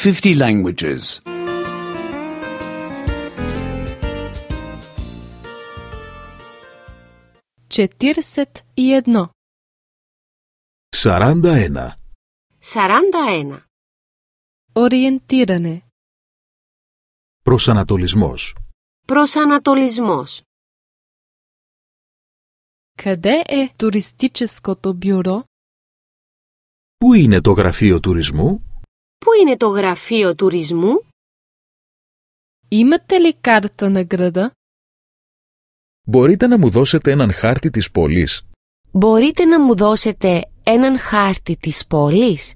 50 languages. 41. 41. 41. Ориентиране. Προσανατολισμός. Προσανατολισμός. Къде е туристическото бюро? Πού είναι το γραφείο τουρισμού? Πού είναι το γραφείο τουρισμού? Имате ли карта на града? Μπορείτε να μου δώσετε έναν χάρτη της πόλης? Μπορείτε να μου δώσετε έναν χάρτη της πόλης?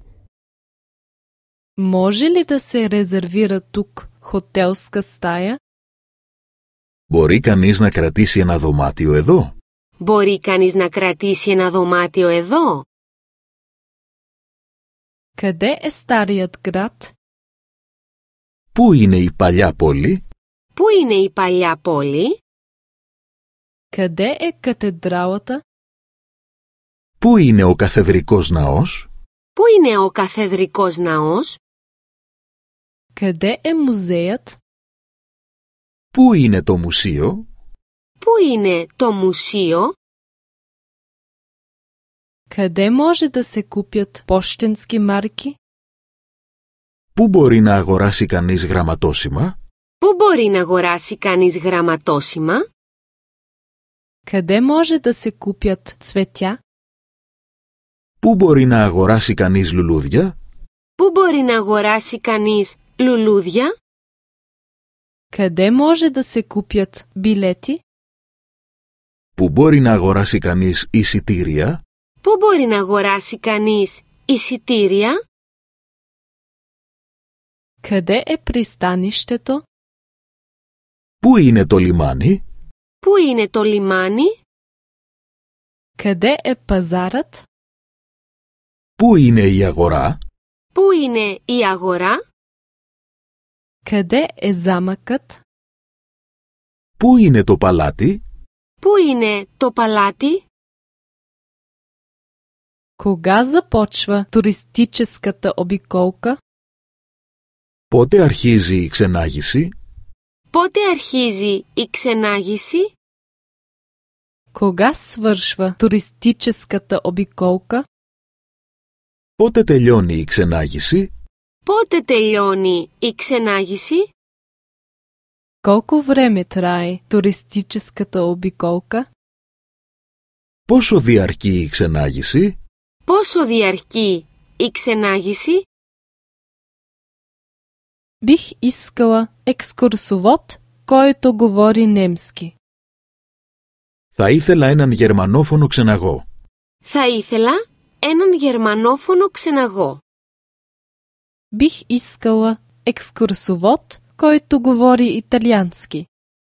Може ли да се резервира тук хотелска стая? Μπορεί κανείς να κρατήσει ένα δωμάτιο εδώ? Μπορεί κανείς να κρατήσει ένα δωμάτιο εδώ? Къде е старият град? Πού είναι η παλιά πόλη? Πού είναι η παλιά πόλη? Къде е катедралата? Πού είναι ο καθεδρικός ναός? Πού είναι ο καθεδρικός ναός? Къде е музеят? Πού είναι το μουσείο? Πού είναι το μουσείο? Къде може да се купят пощенски марки? Πού μπορεί να αγοράσει κανείς γραμματόσημα? Πού μπορεί να αγοράσει κανείς γραμματόσημα? Къде може да се купят цветя? Πού μπορεί να αγοράσει κανείς λουλούδια? Πού μπορεί να αγοράσει κανείς λουλούδια? Къде може да се купят билети? Πού μπορεί να αγοράσει κανείς εισιτήρια? Πού μπορεί να αγοράσει κανείς εισιτήρια? Къде е пристанището? Πού είναι το λιμάνι? Πού είναι το λιμάνι? Къде е пазарът? Πού είναι η αγορά? Πού είναι η αγορά? Къде е замъкът? Πού είναι το παλάτι? Πού είναι το παλάτι? Кога започва туристическата обиколка? Πότε αρχίζει η ξενάγηση? Πότε αρχίζει η ξενάγηση? Кога свършва туристическата обиколка? Πότε τελειώνει η ξενάγηση? Πότε τελειώνει η ξενάγηση? Колко време трае туристическата обиколка? Πόσο διαρκεί η ξενάγηση? Πόσο διαρκεί η ξενάγηση? Бих искала екскурсовод, който говори немски. Θα ήθελα έναν γερμανόφωνο ξεναγό. Θα ήθελα έναν γερμανόφωνο ξεναγό. Бих искала екскурсовод, който говори италиански.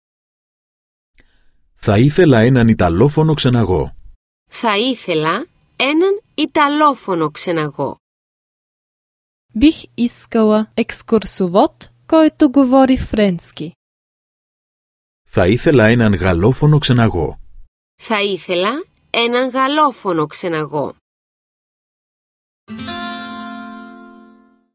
Θα ήθελα έναν ιταλόφωνο ξεναγό. Θα ήθελα έναν ιταλόφωνο ξεναγό. Бих искала екскурсовод, който говори френски. Θα ήθελα έναν γαλλόφωνο ξεναγό. Θα ήθελα έναν γαλλόφωνο ξεναγό.